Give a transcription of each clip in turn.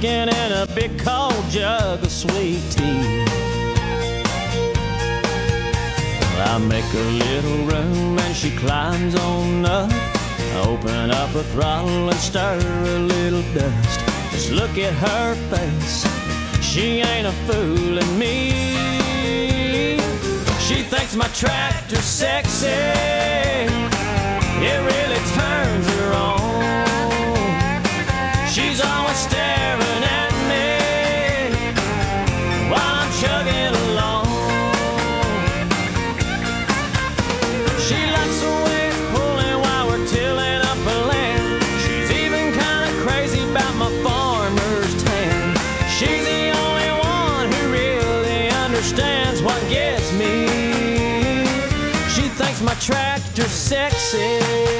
drinking in a big cold jug of sweet tea. I make a little room and she climbs on up. I open up her throttle and stir a little dust. Just look at her face, she ain't a fooling me. She thinks my tractor's sexy, it really turns her on. She's always staring at me while I'm chugging along. She likes the way it's pulling while we're tilling up a land. She's even kind of crazy about my farmer's tan. She's the only one who really understands what gets me. She thinks my tractor's sexy.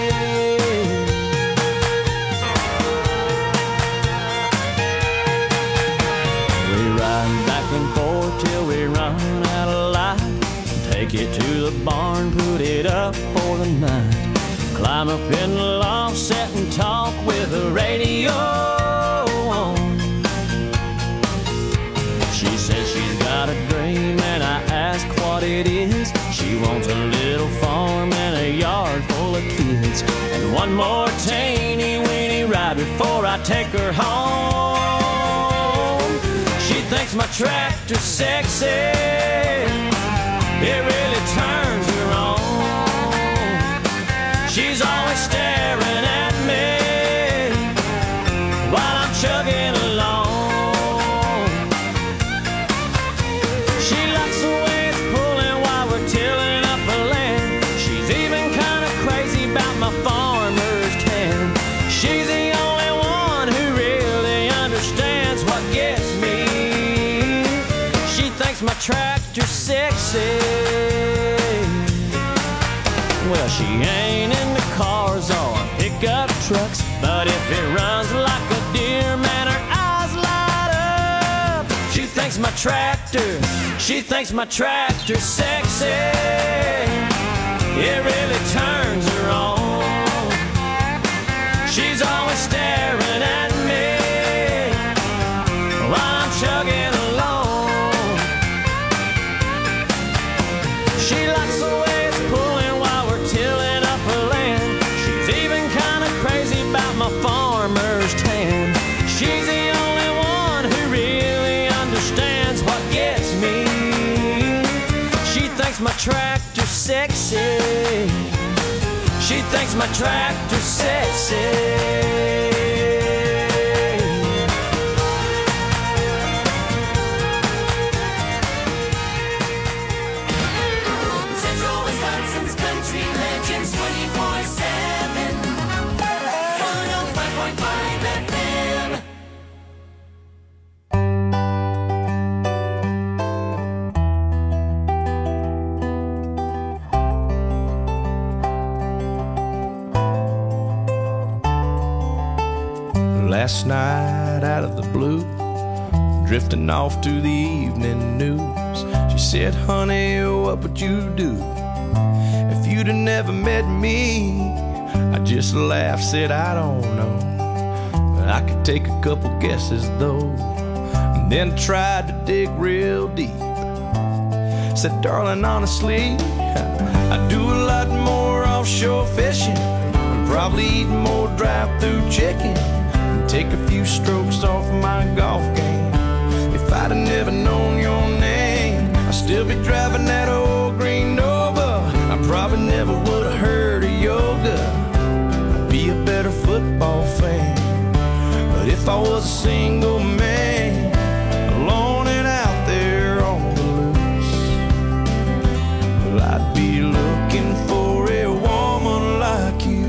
Till we run out of light. Take it to the barn, put it up for the night. Climb up in the loft, sit and talk with the radio on. She says she's got a dream and I ask what it is. She wants a little farm and a yard full of kids, and one more teeny weeny ride before I take her home. She thinks my tractor's sexy, it really turns her on. She's always staring at me while I'm chugging along. She likes the way it's pulling while we're tilling up a land. She's even kind of crazy about my farmer's tan. She's the only one who really understands what gets me. My tractor's sexy. Well, she ain't into cars or pickup trucks, but if it runs like a deer, man, her eyes light up. She thinks my tractor's sexy, it really turns her on. She's always staring at me while I'm chugging along. She likes the way it's pulling while we're tilling up her land. She's even kind of crazy about my farmer's tan. She's the only one who really understands what gets me. She thinks my tractor's sexy. She thinks my tractor's sexy. Last night out of the blue, drifting off to the evening news, she said, honey, what would you do if you'd have never met me? I just laughed, said, I don't know, but I could take a couple guesses though. And then tried to dig real deep. Said, darling, honestly, I do a lot more offshore fishing, and probably eat more drive-through chicken, take a few strokes off my golf game. If I'd have never known your name, I'd still be driving that old green Nova. I probably never would have heard of yoga. I'd be a better football fan. But if I was a single man, alone and out there on the loose, well, I'd be looking for a woman like you.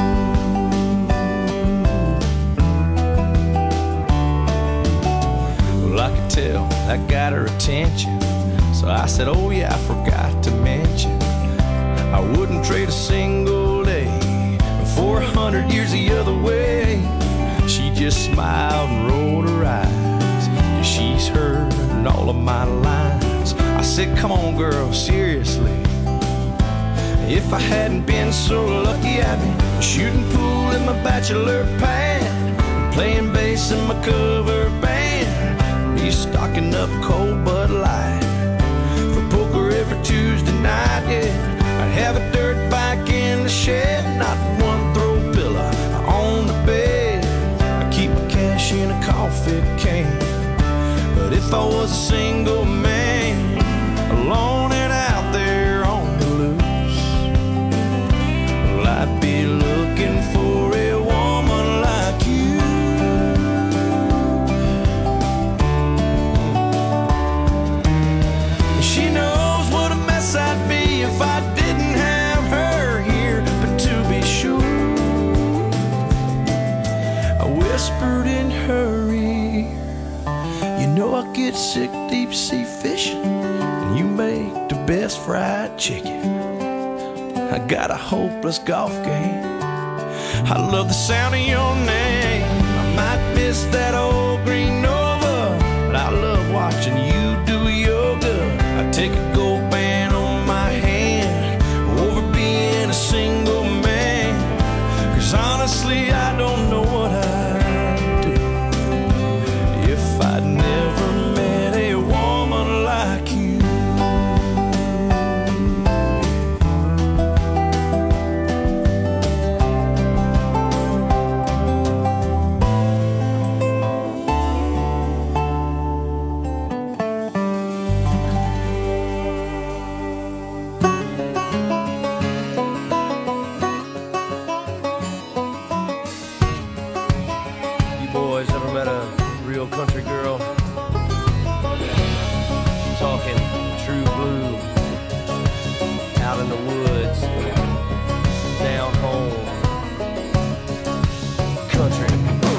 I could tell that got her attention, so I said, oh yeah, I forgot to mention, I wouldn't trade a single day for 100 years the other way. She just smiled and rolled her eyes, 'cause she's heard all of my lines. I said, come on girl, seriously, if I hadn't been so lucky, I'd be shooting pool in my bachelor pad, playing bass in my cover band. drinking up cold Bud Light. For poker every Tuesday night, yeah. I'd have a dirt bike in the shed, not one throw pillow on the bed. I keep my cash in a coffee can. But if I was a single man, alone and out there on the loose, well, I'd be looking for a woman like you. She knows what a mess I'd be if I didn't have her here. But to be sure, I whispered in her ear, you know I get sick deep sea fishing, and you make the best fried chicken. I got a hopeless golf game. I love the sound of your name. I might miss that old green Nova, but I love watching you do yoga. I take a gold band on my hand over being a single man. 'Cause honestly, I don't know what I'd do if I'd never met a woman like you. You boys ever met a real country girl? Talking true blue, out in the woods, down home, country.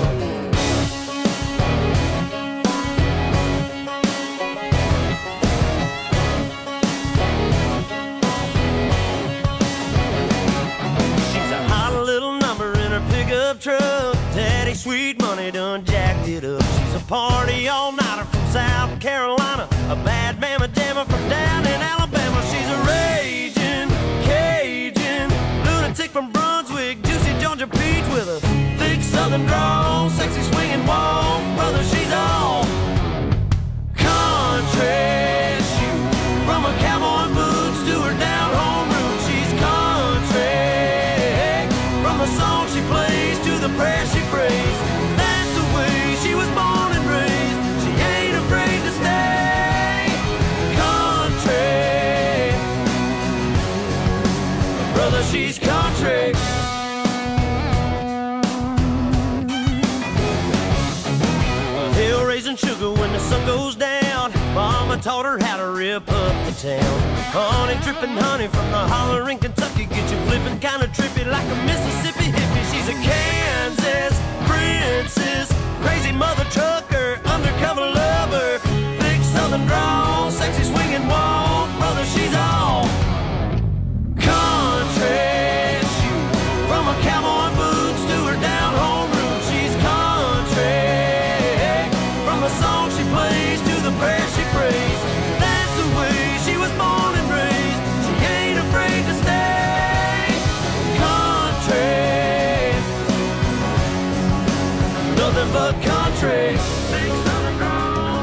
She's a hot little number in her pickup truck. Daddy Sweet Money done jacked it up. She's a party all-nighter from South Carolina, a bad mamma jamma from down in Alabama. She's a raging Cajun lunatic from Brunswick, juicy Georgia peach with a thick southern drawl, sexy swinging walk. Brother, she's all country. Shoot, from her cowboy boots to her down home roots, she's country. From the song she plays to the prayer she prays, that's the way she was born and raised. She ain't afraid to stay country. Brother, she's country. Hill raising sugar when the sun goes down. Mama taught her how to rip up the town. Honey dripping honey from the holler in Kentucky, get you flipping kind of trippy like a Mississippi hippie. She's a Kansas princess, crazy mother trucker, undercover lover, thick southern drawl, sexy swinging walk. Brother, she's all country. Shoot, from her cowboy boots to her down home roots, she's country. From the song she plays to the prayer she prays, that's the way she was born and raised. She ain't afraid to stay country. Nothing but country. Big southern drawl,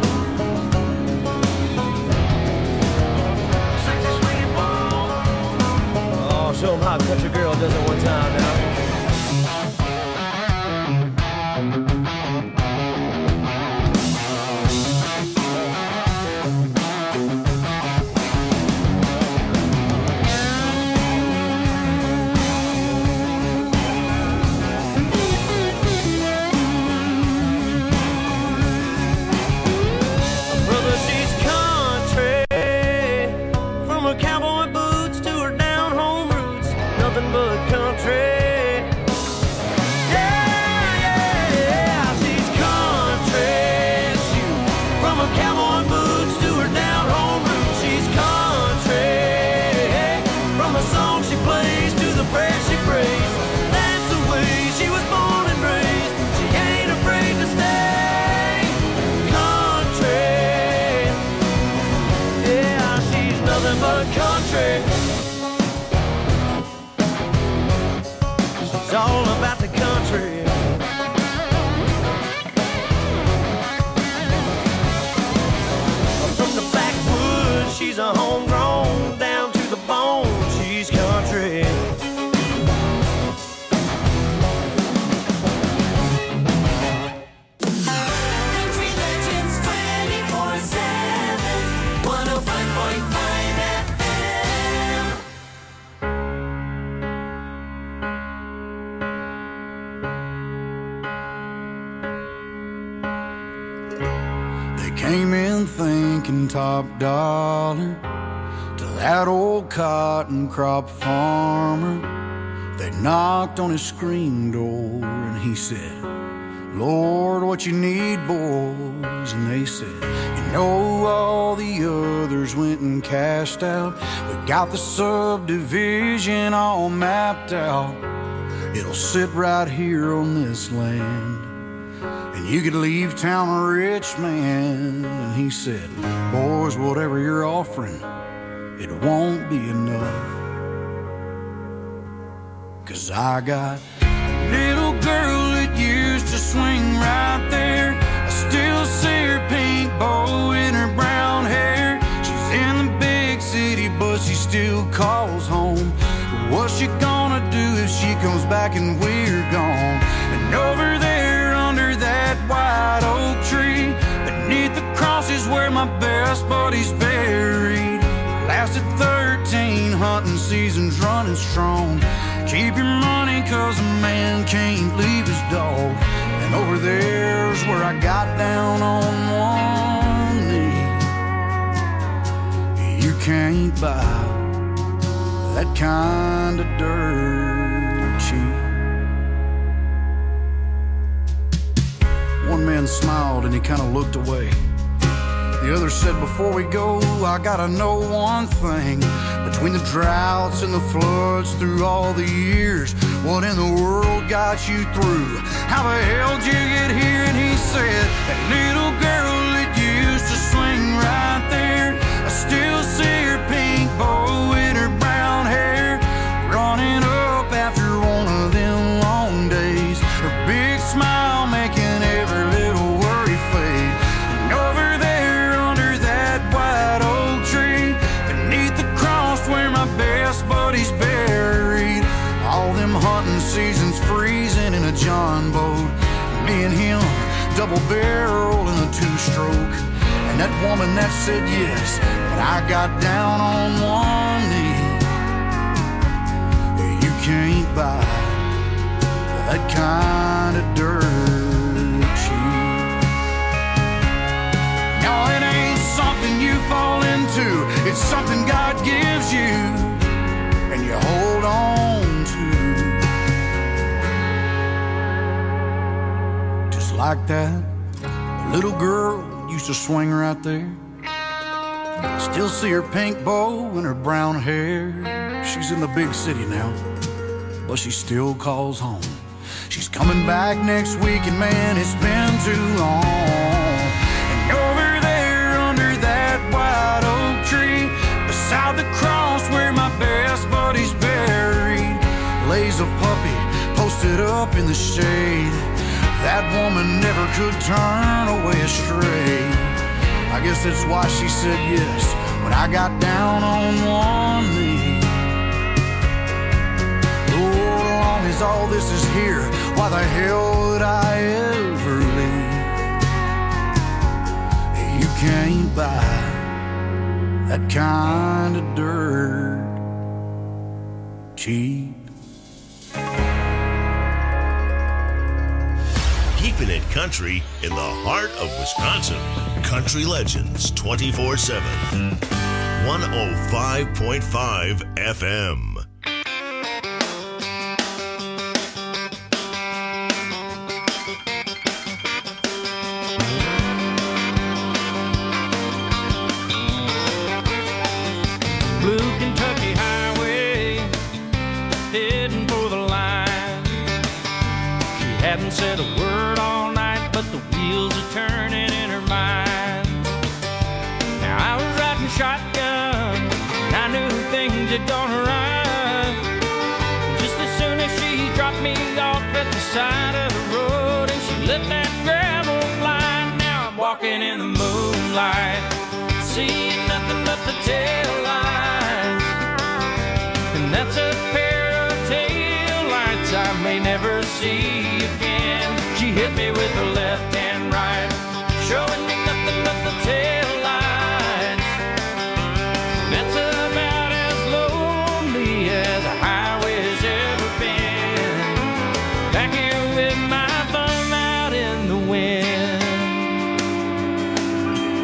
sexy swinging walk. Oh, show 'em how a country girl does it one time now. Brother, she's country. From her cowboy boots to her down home roots, nothing but country. Came in thinking top dollar to that old cotton crop farmer. They knocked on his screen door and he said, Lord, what you need, boys? And they said, you know, all the others went and cashed out. We got the subdivision all mapped out. It'll sit right here on this land, and you could leave town a rich man. And he said, boys, whatever you're offering, it won't be enough. 'Cause I got a little girl that used to swing right there. I still see her pink bow in her brown hair. She's in the big city, but she still calls home. What's she gonna do if she comes back and we're gone? And over there under that white oak tree, beneath the cross is where my best buddy's buried. Lasted 13 hunting seasons running strong. Keep your money 'cause a man can't leave his dog. And over there's where I got down on one knee. You can't buy that kind of dirt cheap. One man smiled and he kind of looked away. The other said, before we go, I gotta know one thing. Between the droughts and the floods through all the years, what in the world got you through? How the hell did you get here? And he said, that little girl that used to swing right there, I still see her pink bow in her brown hair, running up after one of them long days, her big smile making every little worry fade. And over there under that white oak tree, beneath the cross where my best buddy's buried, all them hunting seasons freezing in a John boat, me and him double barrel in a two-stroke. And that woman that said yes, but I got down on one knee. You can't buy that kind of dirt cheap. No, it ain't something you fall into, it's something God gives you and you hold on to. Just like that little girl used to swing right there. I still see her pink bow and her brown hair. She's in the big city now, but she still calls home. She's coming back next week, and man, it's been too long. And over there under that white oak tree, beside the cross where my best buddy's buried, lays a puppy posted up in the shade. That woman never could turn away astray. I guess that's why she said yes when I got down on one knee. Oh, as long as all this is here, why the hell would I ever leave? You can't buy that kind of dirt cheap. Keeping it country in the heart of Wisconsin. Country Legends 24/7. 105.5 FM. Blue Kentucky Highway, heading for the line. She hadn't said a word all night, but the wheels are turning in her mind. Now I was riding shotgun, and I knew things had gone right. Just as soon as she dropped me off at the side of the road, and she let that gravel fly. Now I'm walking in the moonlight, seeing nothing but the tail lights. And that's a pair of tail lights I may never see again. She hit me with her left and right, showing me nothing but the tail lights. That's about as lonely as a highway has ever been. Back here with my thumb out in the wind.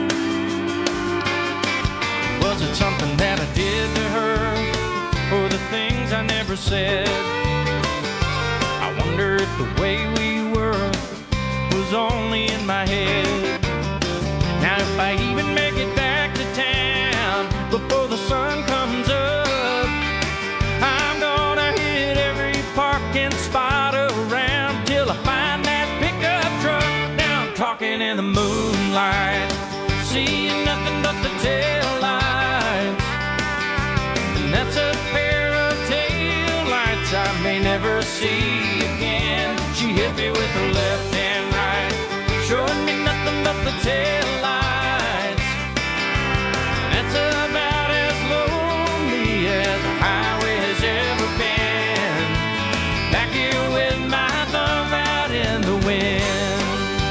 said. I wonder if the way we were was only in my head. Now if I even make it back to town before the sun comes up, I'm gonna hit every parking spot around till I find that pickup truck. Now I'm talking in the moonlight, seeing nothing but the tail lights, and that's a pair of tail lights I may never see again. She hit me with her left and right, showing me nothing but the tail lights. That's about as lonely as a highway has ever been. Back here with my thumb out in the wind.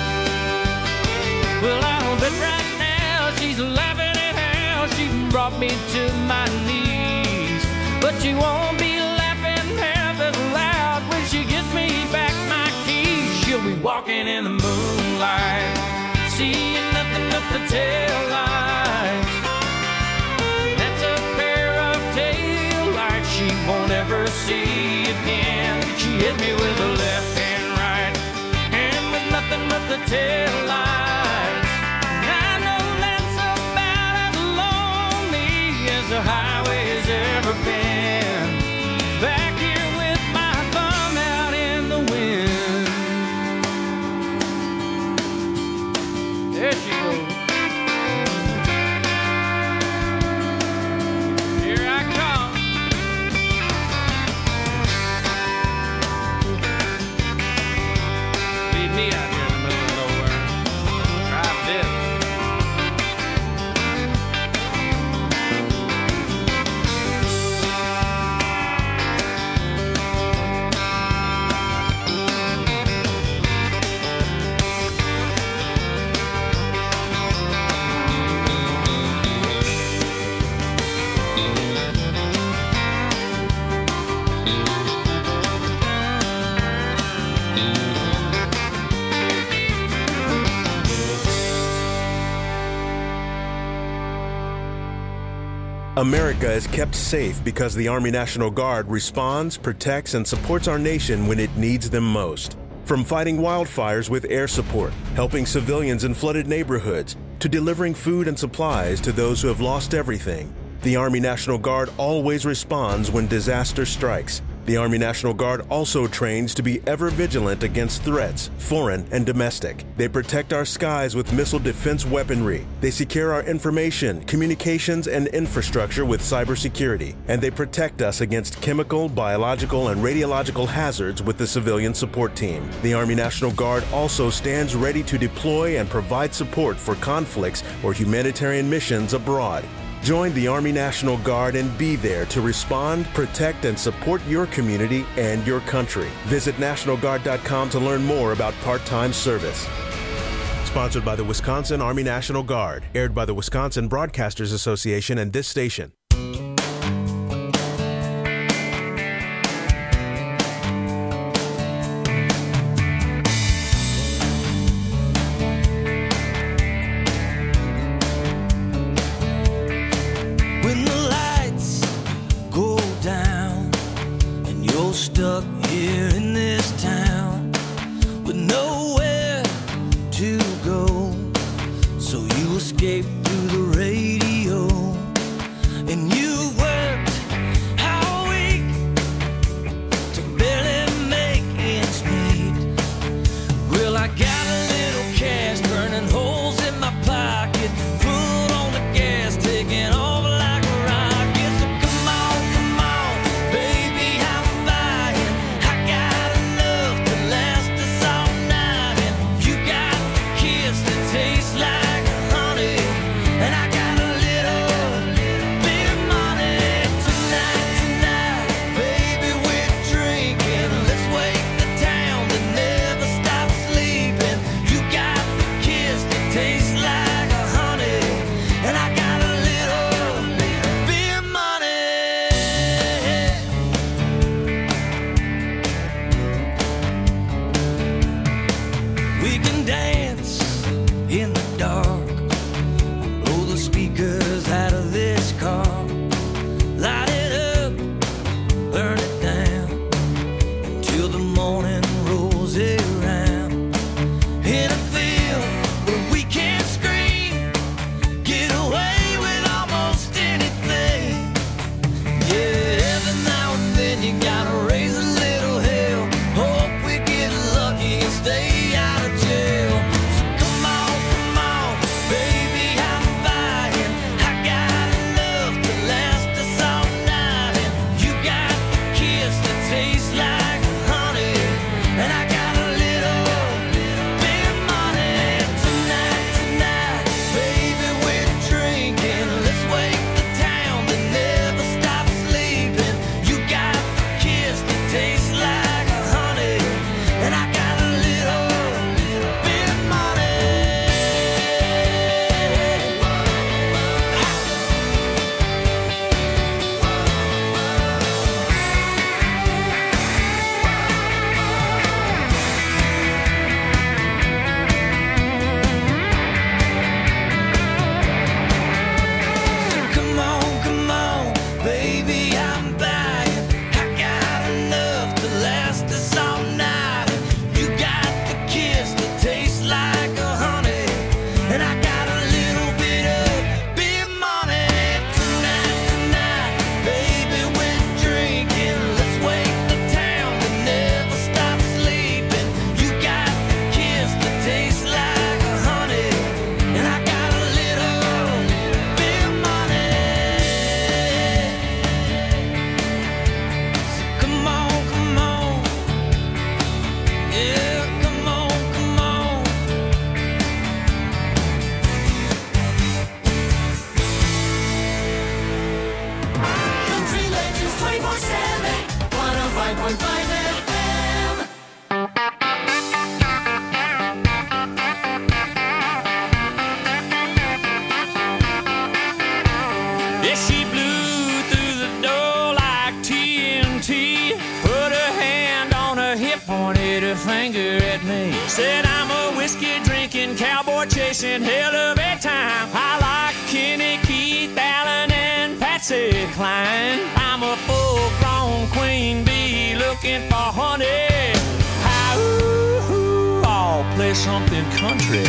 Well, I'll bet right now she's laughing at how she brought me to my knees, but she won't be laughing half as loud when she gives me back my keys. She'll be walking in the moonlight, seeing nothing but the tail lights. That's a pair of tail lights she won't ever see again. She hit me with the left and right, and with nothing but the tail lights. I know that's about as lonely as the highway has ever been. Back here with my thumb out in the wind. There she goes. Here I come. Leave me out here in the middle of nowhere. Drive this. America is kept safe because the Army National Guard responds, protects, and supports our nation when it needs them most. From fighting wildfires with air support, helping civilians in flooded neighborhoods, to delivering food and supplies to those who have lost everything, the Army National Guard always responds when disaster strikes. The Army National Guard also trains to be ever vigilant against threats, foreign and domestic. They protect our skies with missile defense weaponry. They secure our information, communications, and infrastructure with cybersecurity. And they protect us against chemical, biological, and radiological hazards with the civilian support team. The Army National Guard also stands ready to deploy and provide support for conflicts or humanitarian missions abroad. Join the Army National Guard and be there to respond, protect, and support your community and your country. Visit NationalGuard.com to learn more about part-time service. Sponsored by the Wisconsin Army National Guard. Aired by the Wisconsin Broadcasters Association and this station. Stuck here in this town with nowhere to go, so you escape through the radio, and you worked all week to barely make ends meet. Well, I got a little cash burning holes in my pocket, foot on the gas taking off like a rocket. So come on, baby, I'm buying. I got enough to last us all night, and you got the kiss that tastes like honey. finger at me. Said I'm a whiskey drinking, cowboy chasing, hell of a time. I like Kenny, Keith, Allen, and Patsy Cline. I'm a full-grown queen bee looking for honey. Hi-ooh, I'll play something country.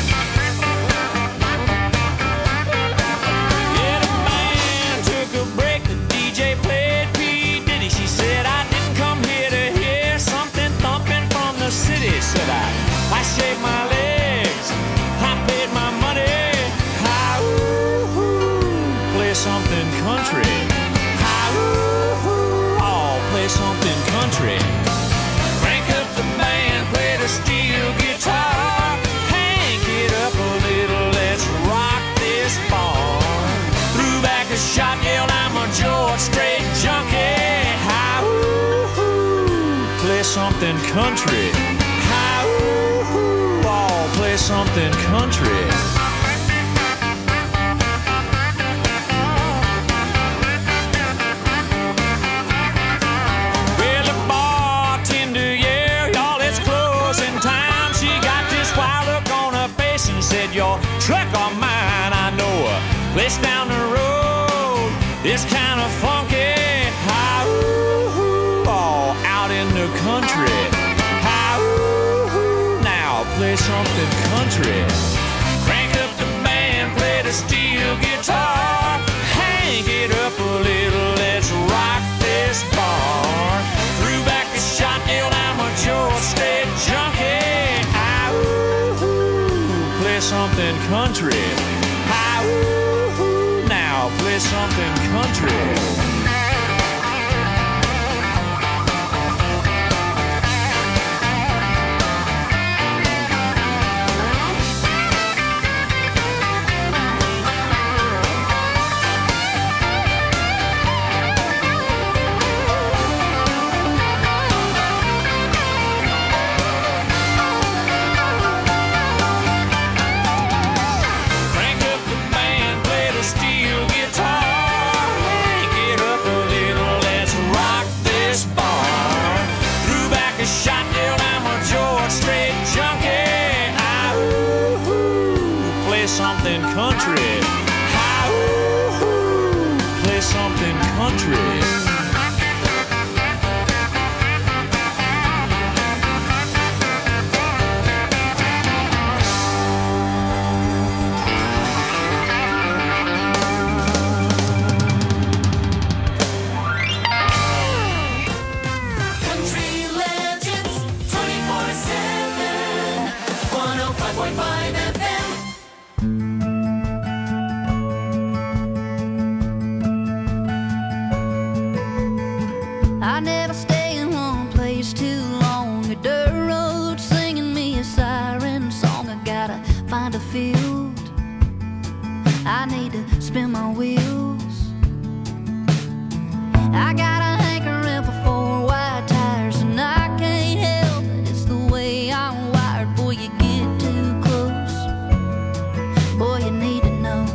Yeah, the band took a break, the DJ played P. Diddy. She said I didn't come here to hear something thumping from the city. Said I shaved my legs, I paid my money. Hi-ooh, play something country. Hi-ooh, I'll play something country. Crank up the band, play the steel guitar. Hank it up a little, let's rock this bar. Threw back a shot, yelled I'm a George Strait junkie. Hi-ooh, play something country. Hi-ooh, I'll play something country. Well, the bartender, yeah, y'all, it's closing time. She got this wild look on her face and said, your truck or mine, I know a place down the road. It's kind of funky. Hi-ooh, all out in the country. Hi-ooh, now play something country. Crank up the band, play the steel guitar. Hang it up a little, let's rock this bar. Threw back a shot, yelled I'm a George Strait junkie. Hi-ooh, play something country. Hi-ooh, now play something country. Crank up the band, play the steel guitar. Hang it up a little, let's rock this bar. Threw back a shot, yelled I'm a George Strait junkie. Hi-ooh, play something country. Hi-ooh, play something country. Country Legends 24/7 105.5 FM. I never stay in one place too long. A dirt road singing me a siren song. I gotta find a field. I need to spin my wheels. I got a hankering for 4 wide tires, and I can't help it. It's the way I'm wired. Boy, you get too close. Boy, you need to know.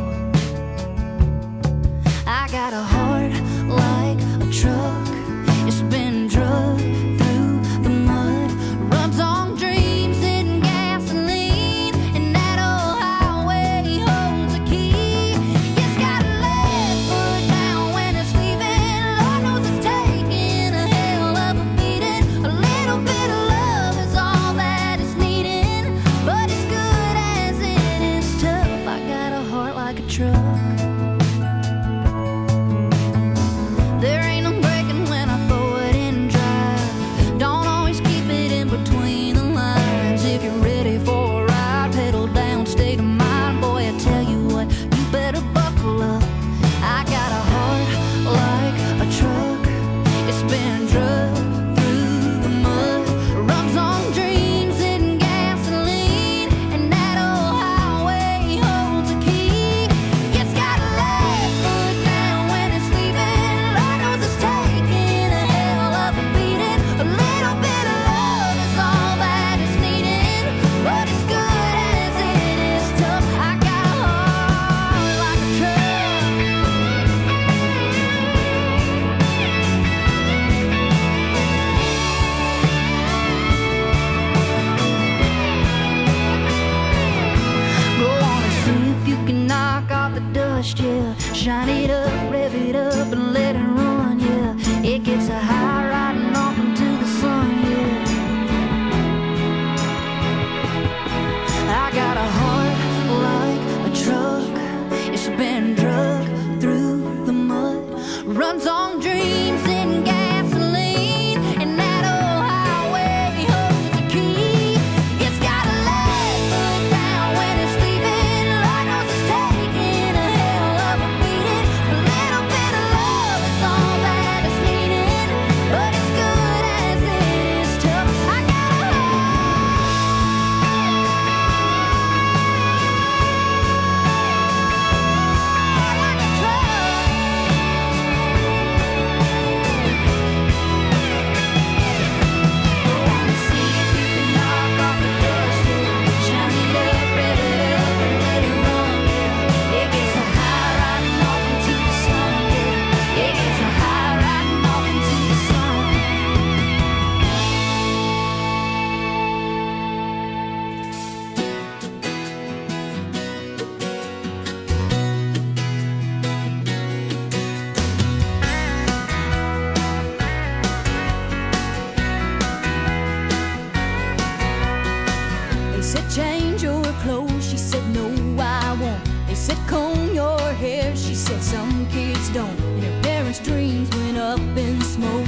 I got a heart like a truck. It's been drugged through the mud. Runs on dreams and gasoline, and that old highway holds a key. It's got a left foot down when it's leaving. Lord knows it's tough. fast, yeah. Shine it up, rev it up, and let it run, yeah. It gets a high riding off into the sun, yeah. I got a heart like a truck. It's been drug through the mud. Runs on dreams and gasoline, and that old highway holds the key. It's got a leg foot down when it's sleeping. Lord knows it's taking a hell of a beating. A little bit of love is all that it's needing, but it's good as it is tough. I got a heart like a truck. They said change your clothes, she said no I won't. They said comb your hair, she said some kids don't. And her parents' dreams went up in smoke.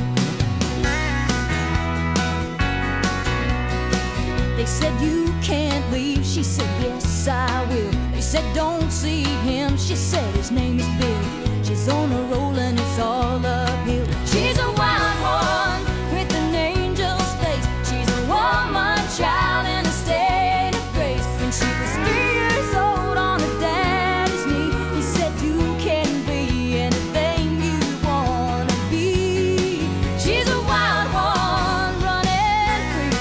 They said you can't leave, she said yes I will. They said don't see him, she said his name is Bill. She's on a roll and it's all uphill. She's a wild one with an angel's face. She's a woman child in a state of grace. When she was 3 years old on her daddy's knee, he said you can be anything you wanna be. She's a wild one running free.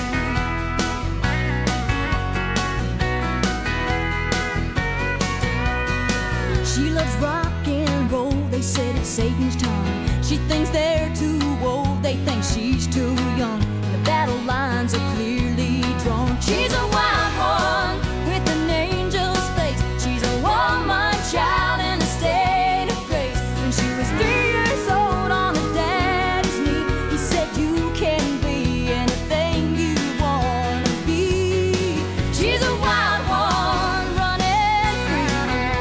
She loves rock and roll, they said it's Satan's tongue. She thinks they're too old, they think she's too young. The battle lines are clearly drawn. She's a wild one with an angel's face. She's a woman child in a state of grace. When she was 3 years old on her daddy's knee, he said you can be anything you wanna be. She's a wild one running free.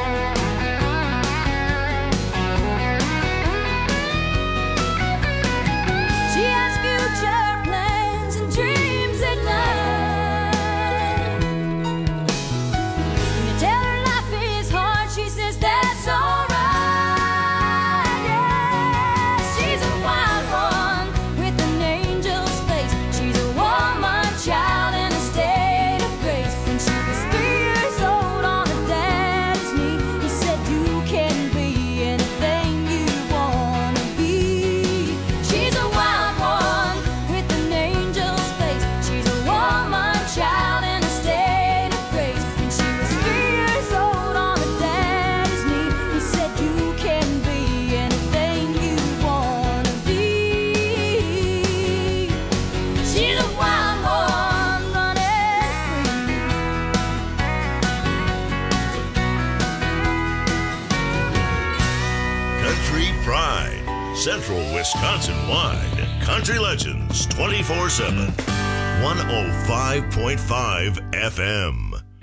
She has future plans and dreams at night. When you tell her life is hard, she says that's alright. Yeah, she's a wild one with an angel's face. She's a woman child in a state of grace. When she was 3 years old on her daddy's knee, he said you can be anything you wanna be. She's a wild one with an angel's face. She's a woman child in a state of grace. When she was 3 years old on her daddy's knee, he said you can be anything you wanna be. She's a wild one running free. Country Pride, Central Wisconsin wide. Country Legends 24/7. 105.5 FM.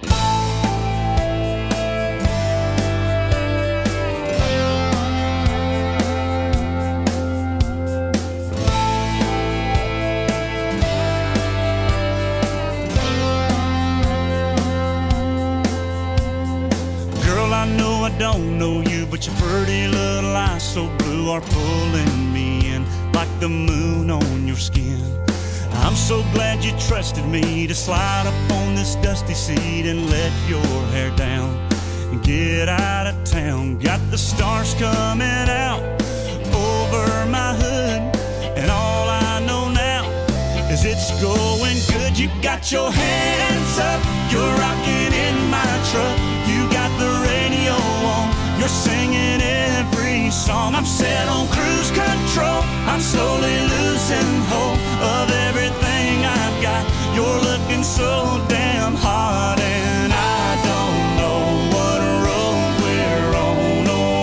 Girl, I know I don't know you, but your pretty little eyes so blue are pulling me in like the moon on your skin. I'm so glad you trusted me to slide up on this dusty seat and let your hair down and get out of town. Got the stars coming out over my hood, and all I know now is it's going good. You got your hands up, you're rocking in my truck. You got the radio on, you're singing every song. I'm set on cruise control, I'm slowly losing hope of everything I've got. You're looking so damn hot, and I don't know what road we're on or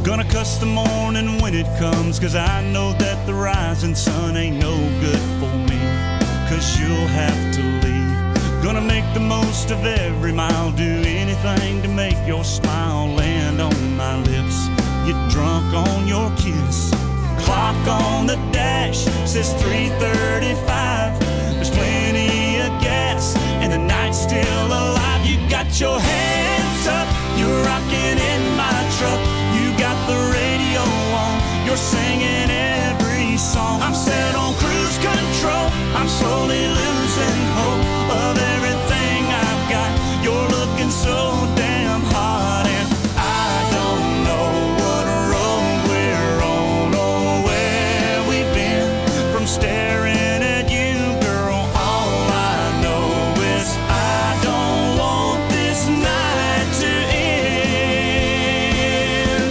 Gonna cuss the morning when it comes, 'cause I know that the rising sun ain't no good for me, 'cause you'll have to leave. Gonna make the most of every mile, do anything to make your smile land on my lips, get drunk on your kiss. Clock on the dash says 3:35. There's plenty of gas and the night's still alive. You got your hands up, you're rocking in my truck. You got the radio on, you're singing every song. I'm set on cruise control, I'm slowly losing hope of everything I've got. You're looking so damn hot, and I don't know what road we're on or where we've been from staring at you, girl. All I know is I don't want this night to end.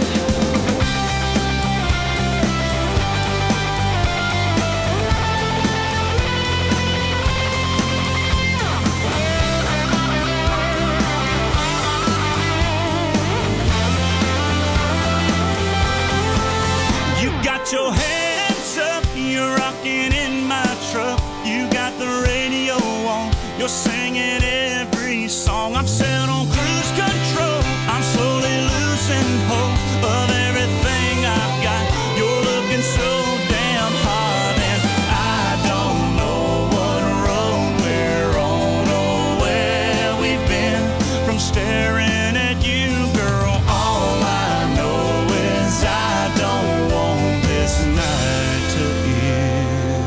You got your hands up, you're rocking in my truck. You got the radio on, you're singing every song. I'm set on cruise control, I'm slowly losing hope of everything I've got. You're looking so damn hot, and I don't know what road we're on or where we've been from staring at you, girl. All I know is I don't want this night to end.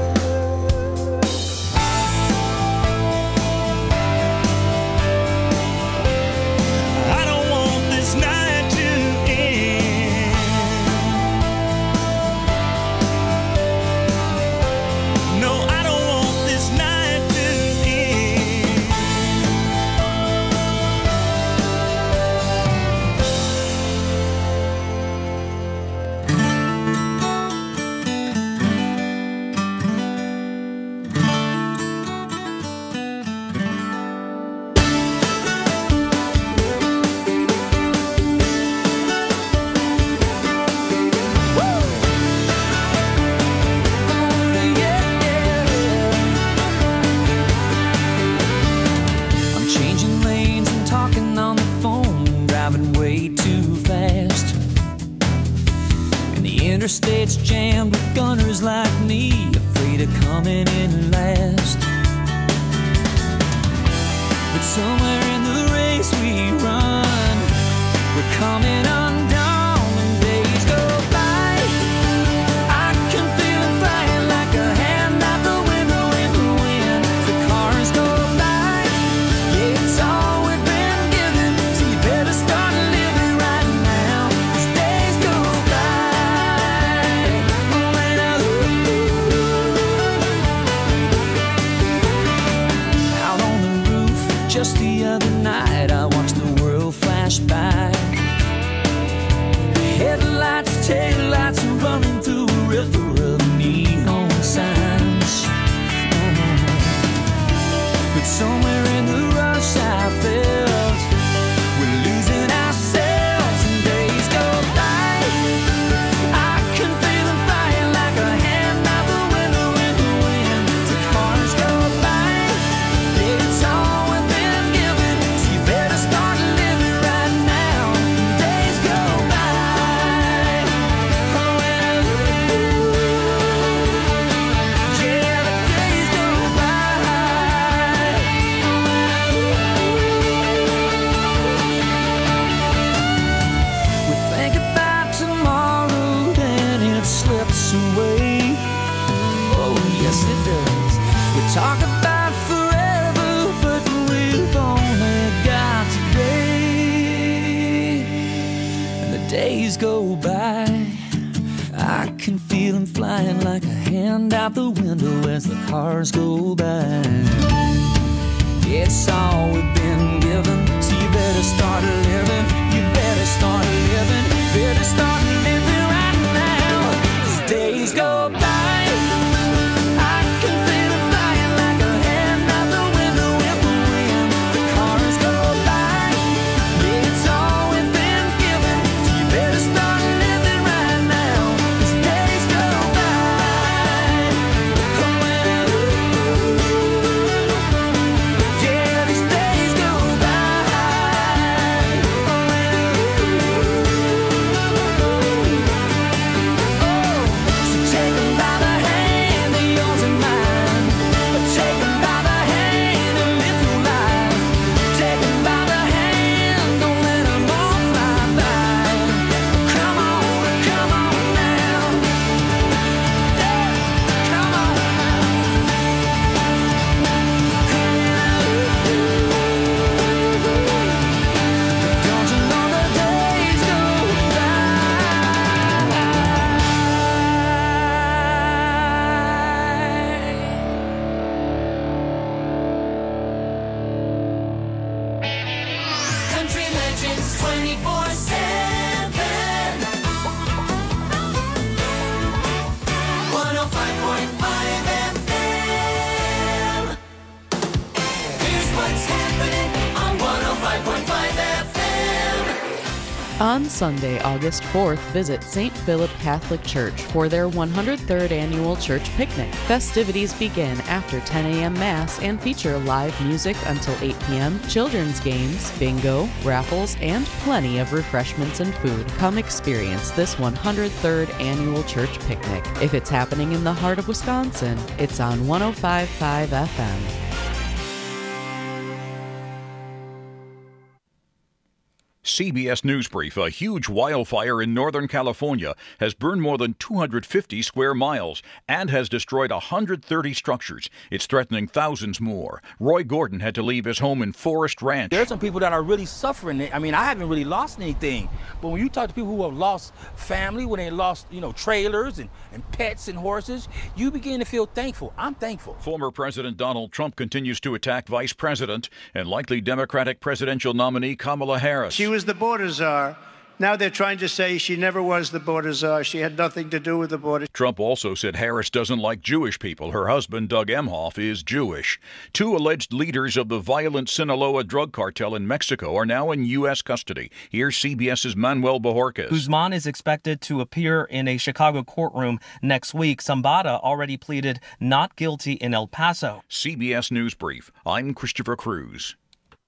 I don't want this night to end. No, I don't want this night to end. I'm changing lanes and talking on the phone, driving way too fast. And the interstate's jammed with gunners like me, afraid of coming in last. But somewhere in the race we run, we're coming undone and days go by. I can feel it flying like a hand out the window in the wind. The cars go by, yeah, it's all we've been given, so you better start living right now, 'cause days go by. When out on the roof just the other night, I watched the world flash by. Headlights, taillights running through a river of neon signs. But somewhere in the rush I felt we're losing ourselves and days go by. I can feel them flying like a hand out the window in the wind. The cars go by, yeah, it's all we've been given, so you better start living right now. Days go by. Yeah, the days go by. We think about tomorrow and it slips away. Oh, yes, it does. We talk about forever, but we've only got today. And the days go by. I can feel them flying like a hand out the window as the cars go by. It's all we've been given, so you better start living. You better start living. Better start living right now, 'cause days go by. I can feel it flying like a hand out the window in the wind. The cars go by, yeah, it's all we've been given, so you better start On Sunday, August 4th, visit St. Philip Catholic Church for their 103rd annual church picnic. Festivities begin after 10 a.m. Mass and feature live music until 8 p.m., children's games, bingo, raffles, and plenty of refreshments and food. Come experience this 103rd annual church picnic. If it's happening in the heart of Wisconsin, it's on 105.5 FM. CBS News Brief. A huge wildfire in Northern California has burned more than 250 square miles and has destroyed 130 structures. It's threatening thousands more. Roy Gordon had to leave his home in Forest Ranch. There are some people that are really suffering. I mean, I haven't really lost anything. But when you talk to people who have lost family, when they lost, trailers and pets and horses, you begin to feel thankful. I'm thankful. Former President Donald Trump continues to attack Vice President and likely Democratic presidential nominee Kamala Harris. She was the border czar. Now they're trying to say she never was the border czar. She had nothing to do with the border. Trump also said Harris doesn't like Jewish people. Her husband, Doug Emhoff, is Jewish. Two alleged leaders of the violent Sinaloa drug cartel in Mexico are now in U.S. custody. Here's CBS's Manuel Bojorquez. Guzman is expected to appear in a Chicago courtroom next week. Zambada already pleaded not guilty in El Paso. CBS News Brief. I'm Christopher Cruz.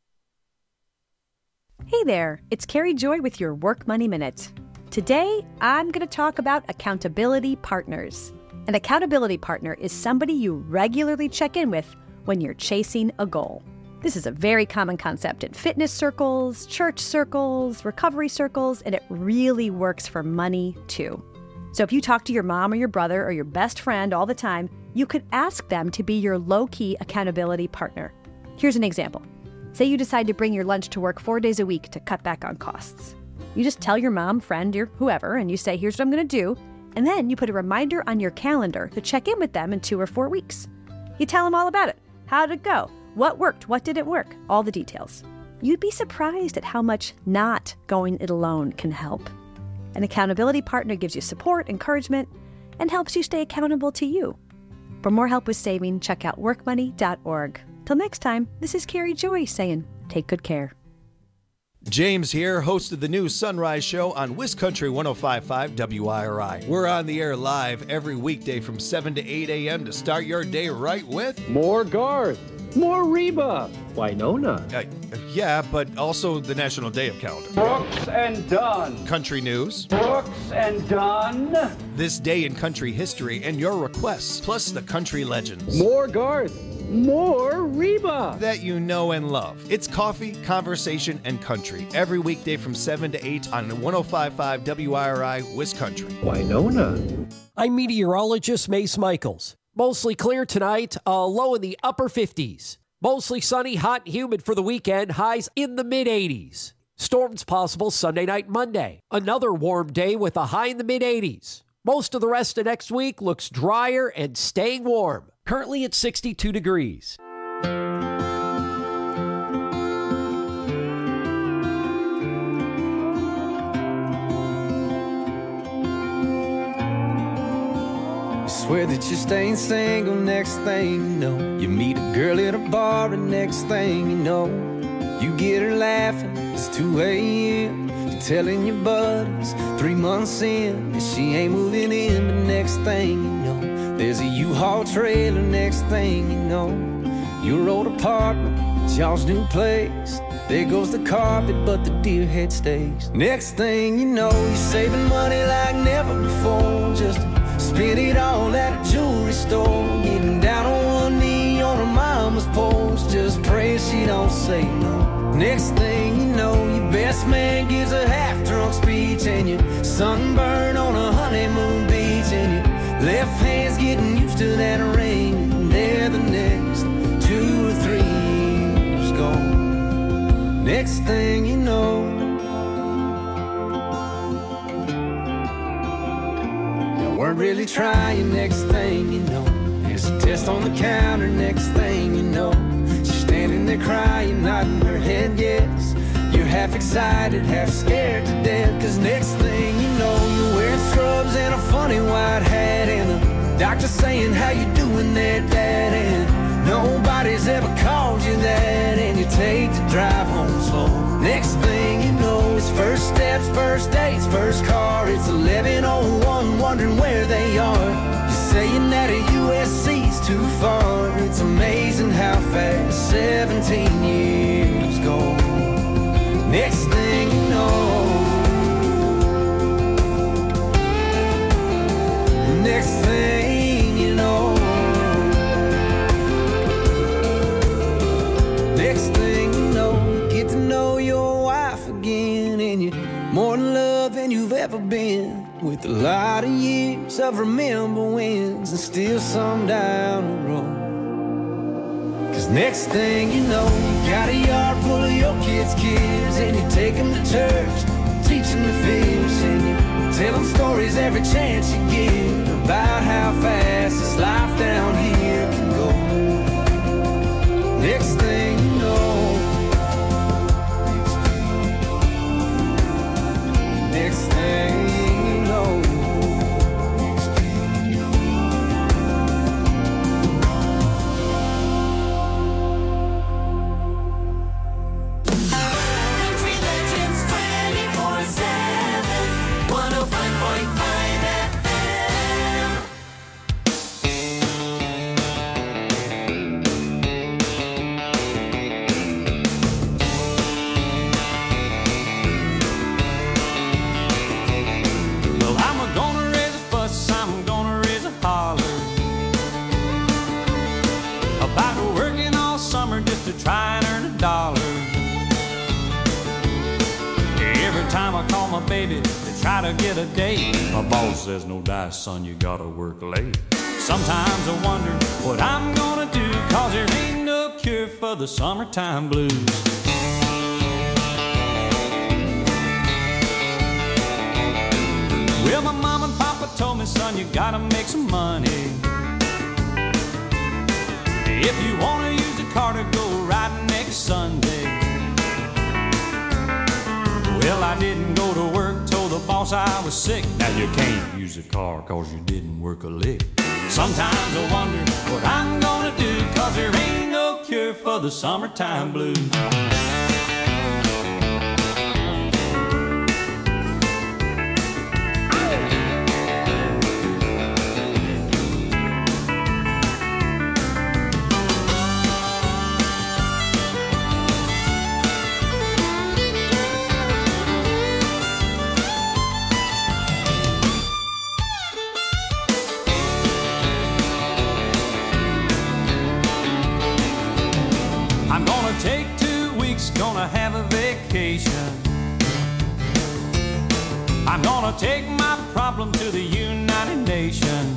Hey there, it's Carrie Joy with your Work Money Minute. Today, I'm going to talk about accountability partners. An accountability partner is somebody you regularly check in with when you're chasing a goal. This is a very common concept in fitness circles, church circles, recovery circles, and it really works for money too. So if you talk to your mom or your brother or your best friend all the time, you could ask them to be your low-key accountability partner. Here's an example. Say you decide to bring your lunch to work 4 days a week to cut back on costs. You just tell your mom, friend, or whoever, and you say, here's what I'm going to do, and then you put a reminder on your calendar to check in with them in 2 or 4 weeks. You tell them all about it. How did it go? What worked? What didn't work? All the details. You'd be surprised at how much not going it alone can help. An accountability partner gives you support, encouragement, and helps you stay accountable to you. For more help with saving, check out workmoney.org. Till next time, this is Carrie Joy saying, take good care. James here, host of the new Sunrise Show on WisCountry 105.5 WIRI. We're on the air live every weekday from 7 to 8 a.m. to start your day right with... More Garth, more Reba, Winona. Yeah, but also the National Day of Calendar. Brooks and Dunn. Country news. Brooks and Dunn. This day in country history and your requests, plus the country legends. More Garth. More Reba that you know and love. It's coffee, conversation, and country every weekday from 7 to 8 on 105.5 WIRI WisCountry. Winona. I'm meteorologist Mace Michaels. Mostly clear tonight, low in the upper 50s. Mostly sunny, hot, and humid for the weekend, highs in the mid-80s. Storms possible Sunday night, Monday. Another warm day with a high in the mid-80s. Most of the rest of next week looks drier and staying warm. Currently at 62 degrees. You swear that you're staying single, next thing you know, you meet a girl at a bar, and next thing you know, you get her laughing, it's 2 a.m. You're telling your buddies 3 months in that she ain't moving in, but next thing you know, there's a U-Haul trailer. Next thing you know, your old apartment, it's y'all's new place. There goes the carpet, but the deer head stays. Next thing you know, you're saving money like never before, just to spend it all at a jewelry store. Getting down on one knee on her mama's porch, just praying she don't say no. Next thing you know, your best man gives a half-drunk speech, and you're sunburned on a honeymoon beach, and your left hand's getting used to that ring, and there the next 2 or 3 years gone. Next thing you know, you weren't really trying. Next thing you know, there's a test on the counter. Next thing you know, she's standing there crying, nodding her head yes. You're half excited, half scared to death, 'cause next thing you know, you're wearing scrubs and a funny white hat, and the doctor saying, how you doing there, Dad? And nobody's ever called you that, and you take the drive home slow. Next thing you know, it's First steps, first dates, first car. It's 11:01, wondering where they are. You're saying that a USC's too far. It's amazing how fast 17 years go. Next thing you know, next thing you know, next thing you know, you get to know your wife again, and you're more in love than you've ever been. With a lot of years of remember wins and still some down the road. Cause next thing you know, you got a yard full of your kids' kids, and you take them to church, teach them to fish, and you tell them stories every chance you get about how fast this life down here can go. Next thing you know, next thing you know. Country Legends 24/7, 105.5 FM. Well, I'm gonna raise a fuss, I'm gonna raise a holler about working all summer just to try and earn a dollar. Every time I call my baby to try to get a date, my boss says, no dice, son, you gotta work late. Sometimes I wonder what I'm gonna do, cause there ain't no cure for the summertime blues. Well, my mom and papa told me, son, you gotta make some money. If you wanna use the car to go riding next Sunday. Well, I didn't go to work, told the boss I was sick. Now you can't use the car cause you didn't work a lick. Sometimes I wonder what I'm gonna do, cause there ain't no cure for the summertime blues. I'm gonna take 2 weeks, gonna have a vacation. I'm gonna take my problem to the United Nations.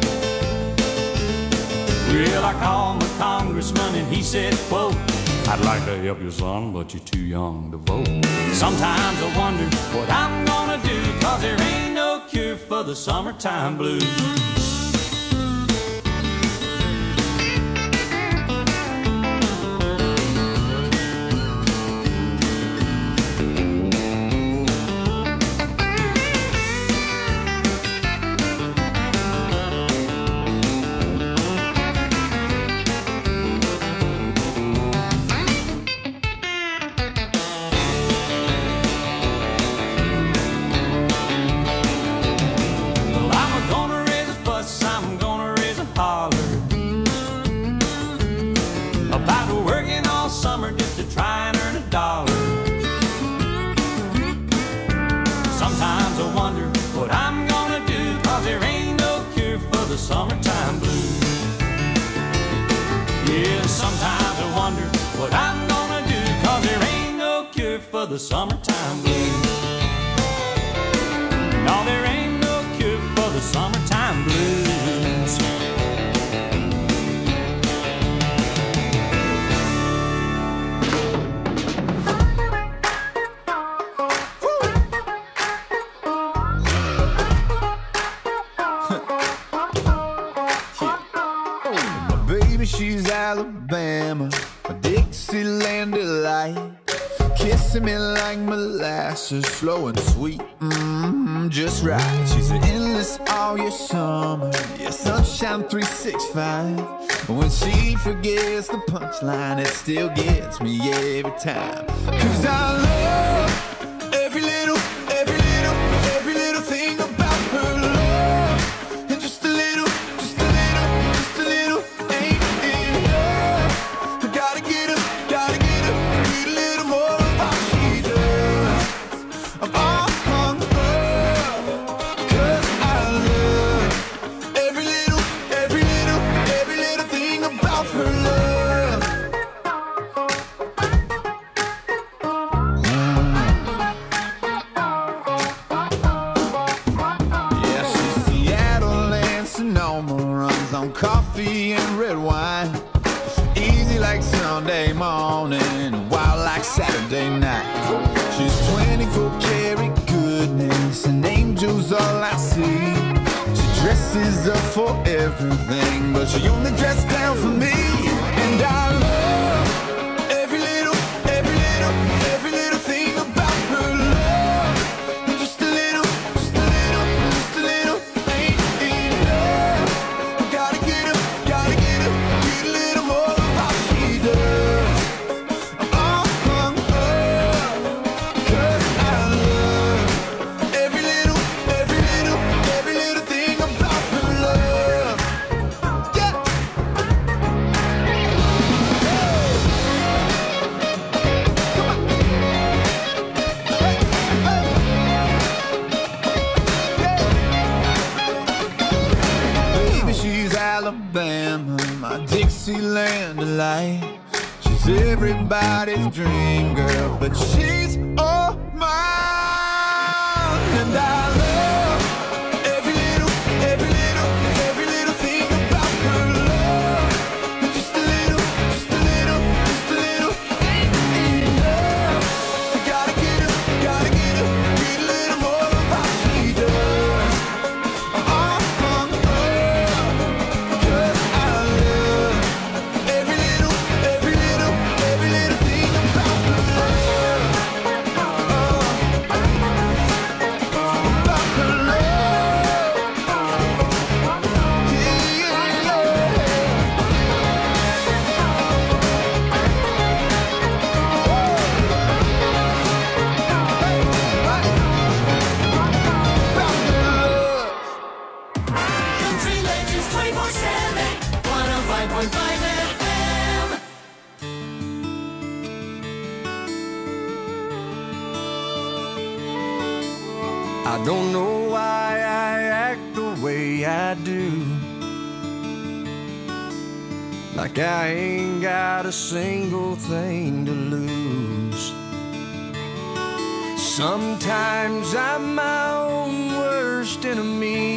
Well, I called my congressman and he said, quote, I'd like to help you, son, but you're too young to vote. Sometimes I wonder what I'm gonna do, cause there ain't no cure for the summertime blues. Summertime blues. Yeah, sometimes I wonder what I'm gonna do, cause there ain't no cure for the summertime blues. No, there ain't no cure for the summertime blues. She's Alabama, a Dixieland delight, kissing me like molasses, slow and sweet, just right. She's an endless all year summer, yeah, sunshine 365. When she forgets the punchline, it still gets me every time. 'Cause I love every little coffee and red wine. Easy like Sunday morning, wild like Saturday night. She's 24 karat goodness, and angels all I see. She dresses up for everything, but she only dresses down for me. And I love every little thing about her love. Just a little ain't enough. Gotta get a little more of how she does. Cause I love every little thing about her love. Yeah. Baby, she's Alabama, my Dixieland delight. She's everybody's dream girl, but she's all mine. And I love every little thing about her love. Just a little ain't enough. Gotta get a little more of how she does. Cause I love every little thing about her love. About her love. Country Legends 24/7, 105.5 FM. I don't know why I act the way I do. Like I ain't got a single thing to lose. Sometimes I'm my own worst enemy.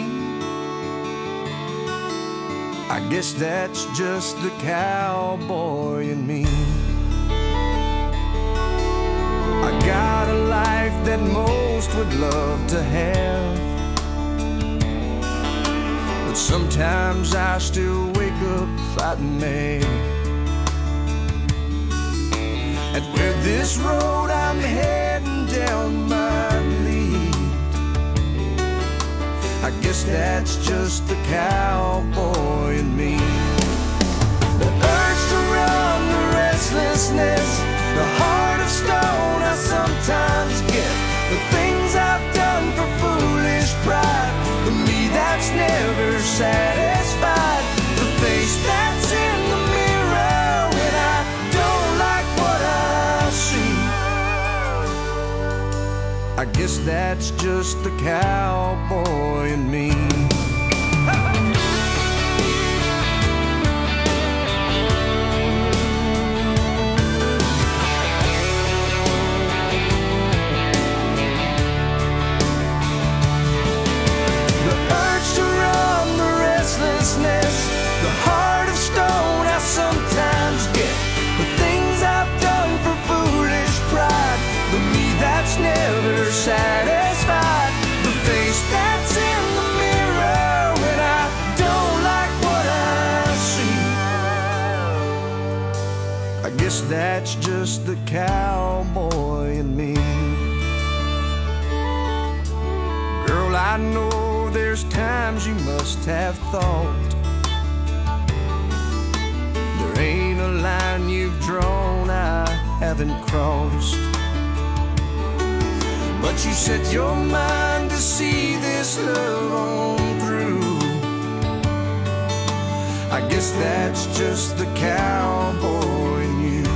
I guess that's just the cowboy in me. I got a life that most would love to have, but sometimes I still wake up fighting mad. And where this road I'm heading down might lead, I guess that's just the cowboy in me. The urge to run, the restlessness, the heart of stone I sometimes get. The things I've done for foolish pride, the me that's never satisfied. The face that's in the mirror when I don't like what I see. I guess that's just the cowboy in me. The heart of stone I sometimes get. The things I've done for foolish pride, the me that's never satisfied. The face that's in the mirror when I don't like what I see. I guess that's just the cowboy in me. Girl, I know there's times you must have thought there ain't a line you've drawn I haven't crossed. But you set your mind to see this love on through. I guess that's just the cowboy in you.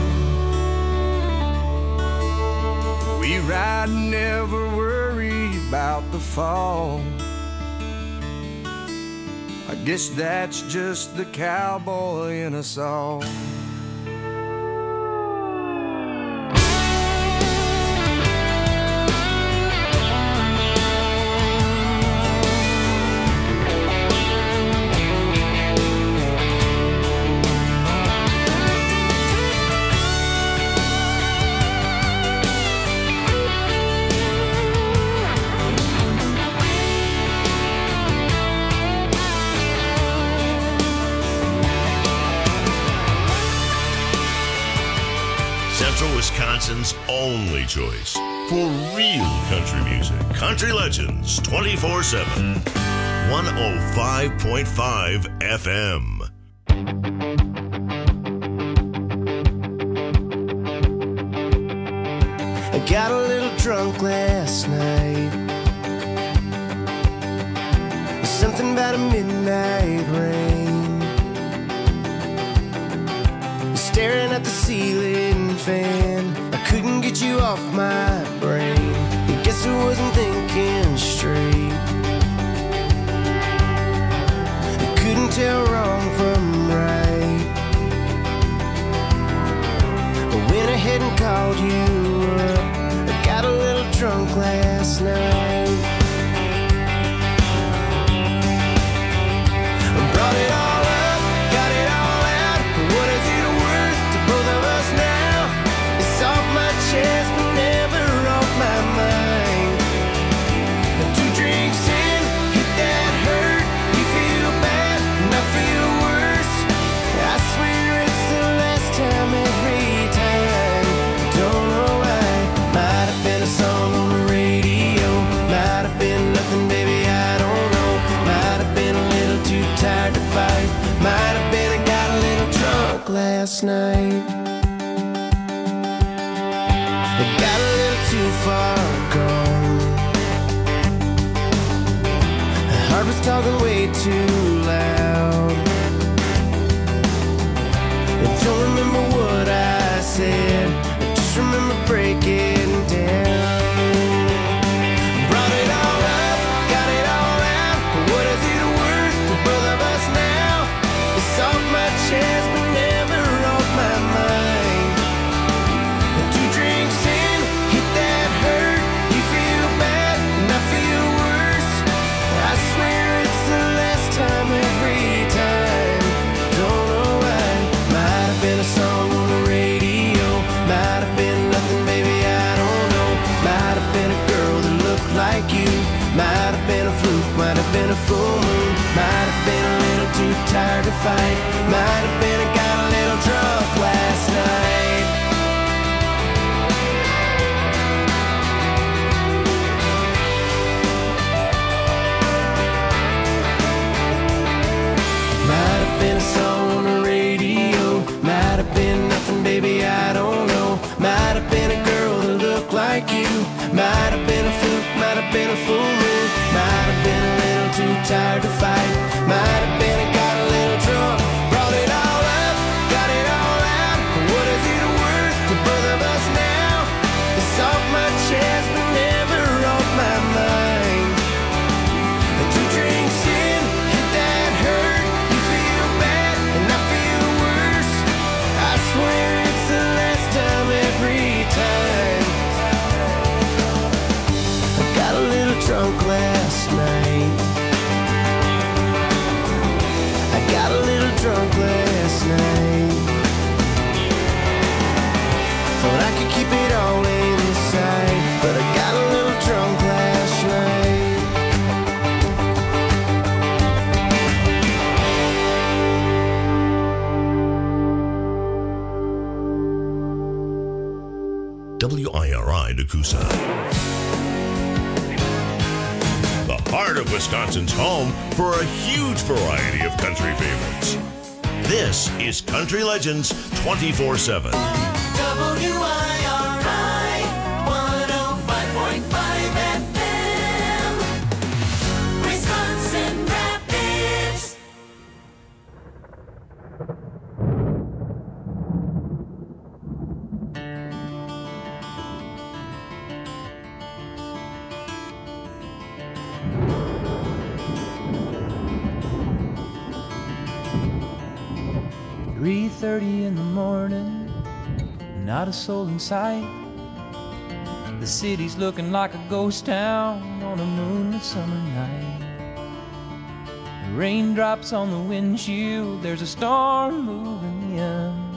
We ride, never worry about the fall. I guess that's just the cowboy in us all. only choice for real country music. Country Legends 24/7. 105.5 FM. I got a little drunk last night. Something about a midnight rain, staring at the ceiling fan. I couldn't get you off my brain. I guess I wasn't thinking straight. I couldn't tell wrong from right. I went ahead and called you up. I got a little drunk last night. Brought it all up, got it all out. What is it worth to both of us now? It's off my chest, but never off my mind. 2 drinks in, hit that hurt. You feel bad, and I feel worse. I swear it's the last time every time. Don't know why. Might have been a song on the radio. Might have been nothing, baby, I don't know. Might have been a little too tired to fight. Might have been I got a little drunk last night. I got a little too far gone. My heart was talking way too loud. I don't remember what I said. I just remember breaking down. Brought it all up, got it all out. What is it worth to both of us now? It's off my chest, but never off my mind. 2 drinks in, hit that hurt. You feel bad, and I feel worse. I swear it's the last time every time. Don't know why. Might have been a song on the radio. Might have been nothing, baby, I don't know. Might have been a girl that looked like you. Might have been a fluke, might have been a full moon. Might have been a little too tired to fight. Might have been I got a little drunk last night. Might have been a song on the radio. Might have been nothing, baby, I don't know. Might have been a girl that looked like you. Might have been a fluke, might have been a full moon. Might have been a little too tired to fight. Might have been I got a little drunk. Brought it all up, got it all out. What is it worth to both of us now? It's off my chest, but never off my mind. 2 drinks in, hit that hurt. You feel bad, and I feel worse. I swear it's the last time every time. I got a little drunk last night. I got a little drunk last night. Thought I could keep it all inside, but I got a little drunk last night. WIRI Nakusa. The heart of Wisconsin's home for a huge variety of country favorites. This is Country Legends 24/7. WIRI 105.5 FM. Wisconsin Rapids. "3:30 in the morning, not a soul in sight. The city's looking like a ghost town on a moonlit summer night. Raindrops on the windshield, there's a storm moving in.